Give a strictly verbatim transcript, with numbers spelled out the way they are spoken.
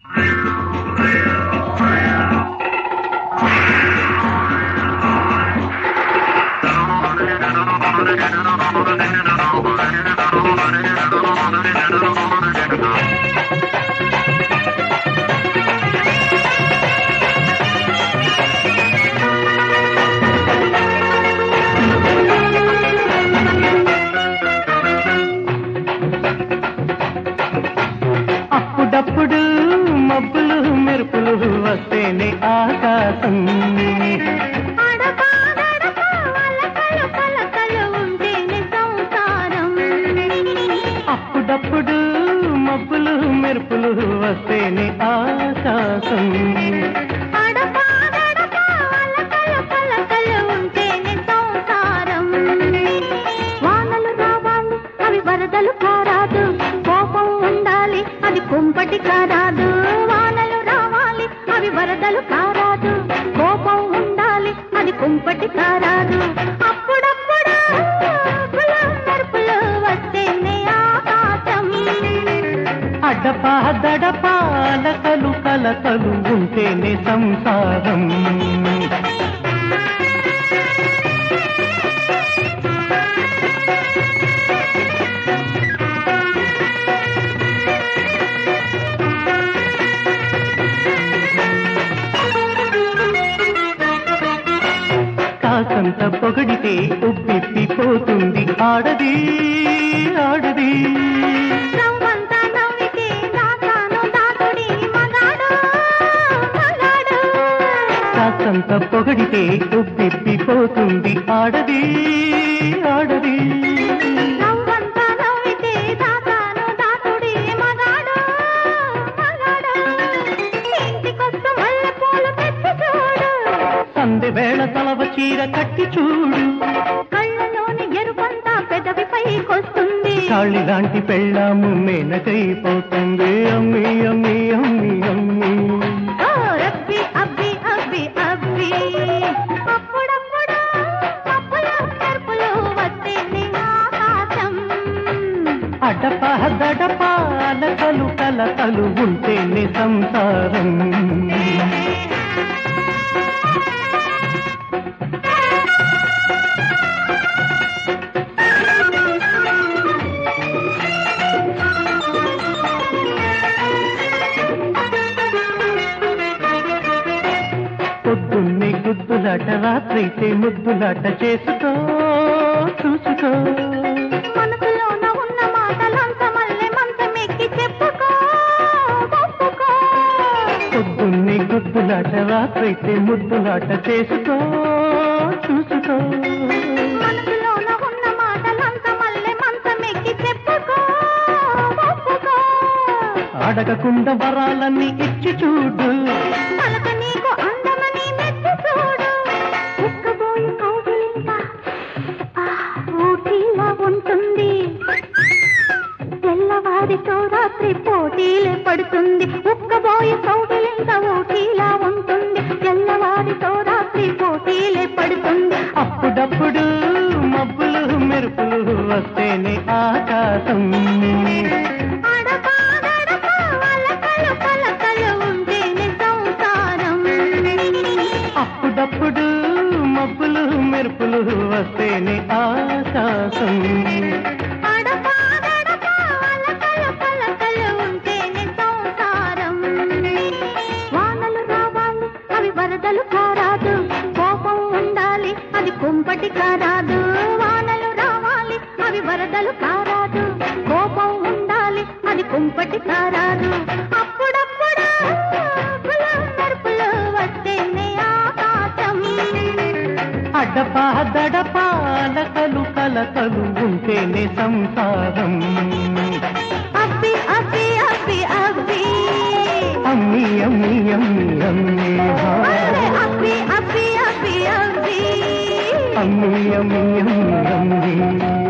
అప్పుడప్పుడు మబ్బులు మెరుపులు వస్తేనే ఆకాశం అప్పుడప్పుడు మబ్బులు మెరుపులు వస్తేనే ఆకాశం వానలు రావాలి అవి వరదలు కారాదు కోపం ఉండాలి అది కుంపటి కారాదు వానలు రావాలి అవి వరదలు కారాదు కోపం ఉండాలి అది కుంపటి కారాదు అప్పుడప్పుడు మెరుపులు వస్తేనే ఆకాశం అడపా దడపా అలకలు కలకలు ఉంటేనే సంసారం కాసంత పొగడితే ఉబ్బిప్పిపోతుంది ఆడది ఆడది నవ్వంతా నవ్వితే దాచాను దాచుడి మగాడు మగాడు కాసంత పొగడితే ఉబ్బిప్పిపోతుంది ఆడది ఆడది నవ్వంతా నవ్వితే దాచాను దాచుడి మగాడు మగాడు ఇంటికొస్తు మల్లెపూలు తెచ్చి చూడు సందె వేళ తలవ చీర కట్టి చూడు కళ్ళలోని ఎరుపంతా పెదవిపైకొస్తుంది కాళి లాంటి పెళ్ళాము మేనకైపోతుంది అమ్మి అమ్మి అమ్మి అమ్మి ఓ రబ్బి అబ్బి అబ్బి అబ్బి అప్పుడప్పుడు అప్పుల మెరుపులు వస్తేనే ఆకాశం అడప దడప అలకలు కలకలు ఉంటేనే సంసారం పొద్దున్నే గుద్దులాట రాత్రైతే ముద్దులాట చేసుకో చూసుకో మనసులోన ఉన్న మాటలంత మల్లె మంచమెక్కి చెప్పుకో ఒప్పుకో పొద్దున్నే గుద్దులాట రాత్రైతే ముద్దులాట చేసుకో చూసుకో మనసులోన ఉన్న మాటలంత మల్లె మంచమెక్కి చెప్పుకో ఒప్పుకో అడగకుండా వరాలన్నీ ఇచ్చి చూడు పలక నీకు అందమని మెచ్చి చూడు ఉక్కబోయి కౌగిలింత ఊటీలా ఉంటుంది తెల్లవారితో రాత్రి పోటీలే పడుతుంది ఉక్కబోయి కౌగిలింత ఊటీలా ఉంటుంది తెల్లవారితో రాత్రి పోటీలే పడుతుంది అప్పుడప్పుడు మబ్బులు మెరుపులు వస్తేనే ఆకాశం అడపా దడపా అలకలు పలకలు ఉంటేనే సంసారం అప్పుడప్పుడు మబ్బులు మెరుపులు వస్తేనే ఆకాశం అడపా దడపా అలకలు పలకలు ఉంటేనే సంసారం వానలు రావాలి అవి వరదలు కారాదు కోపం ఉండాలి అది కుంపటి కారాదు వానలు రావాలి అవి వరదలు కారాదు కోపం ఉండాలి అది కుంపటి కారాదు అప్పుడప్పుడు మెరుపులు వస్తేనే ఆకాశం అడపా దడపా అలకలు కలకలు ఉంటేనే సంసారం అబ్బి అబ్బి అబ్బి అబ్బి అమ్మి అమ్మి అమ్మి అమ్మి హా. అబ్బి అబ్బి అబ్బి అబ్బి అమ్మి అమ్మి అమ్మి అమ్మి